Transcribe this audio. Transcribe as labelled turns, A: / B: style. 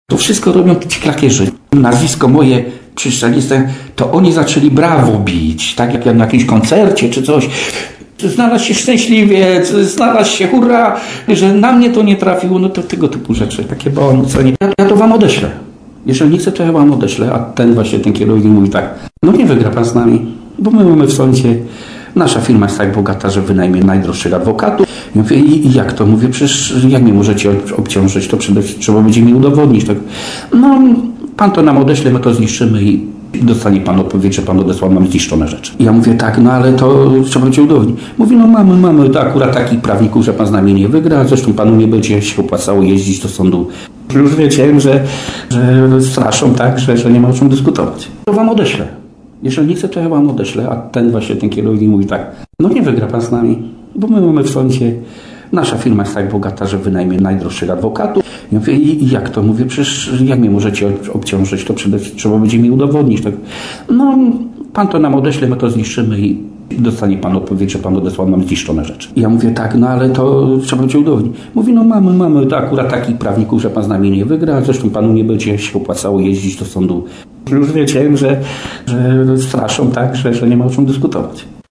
A: To wszystko robią ci klakierzy. Nazwisko moje przyszczeli, to oni zaczęli brawo bić, tak jak na jakimś koncercie czy coś. Znalazł się szczęśliwiec, znalazł się hurra, że na mnie to nie trafiło, no to tego typu rzeczy, takie bałamocenie. Ja to wam odeślę. Jeżeli nie chcę, to ja wam odeślę, a ten kierownik mówi tak, no nie wygra pan z nami, bo my mamy w sądzie, nasza firma jest tak bogata, że wynajmie najdroższych adwokatów. Ja mówię, i jak to? Mówię, przecież jak mnie możecie obciążyć, to trzeba będzie mi udowodnić. Tak. No, pan to nam odeśle, my to zniszczymy i dostanie pan odpowiedź, że pan odesłał nam zniszczone rzeczy. Ja mówię, tak, no ale to trzeba będzie udowodnić. Mówi, no mamy to akurat takich prawników, że pan z nami nie wygra, zresztą panu nie będzie się opłacało jeździć do sądu. Już wiedziałem, że straszą tak, że nie ma o czym dyskutować. To wam odeślę. Jeżeli nie chcę, to ja wam odeślę, a ten kierownik mówi tak, no nie wygra pan z nami, bo my mamy w sądzie, nasza firma jest tak bogata, że wynajmie najdroższych adwokatów. Ja mówię, i jak to? Mówię, przecież jak mnie możecie obciążyć, to trzeba będzie mi udowodnić. Tak. No, pan to nam odeśle, my to zniszczymy i dostanie pan odpowiedź, że pan odesłał nam zniszczone rzeczy. Ja mówię, tak, no ale to trzeba będzie udowodnić. Mówi, no mamy to akurat takich prawników, że pan z nami nie wygra, zresztą panu nie będzie się opłacało jeździć do sądu. Już wiedziałem, że straszą tak, że nie ma o czym dyskutować.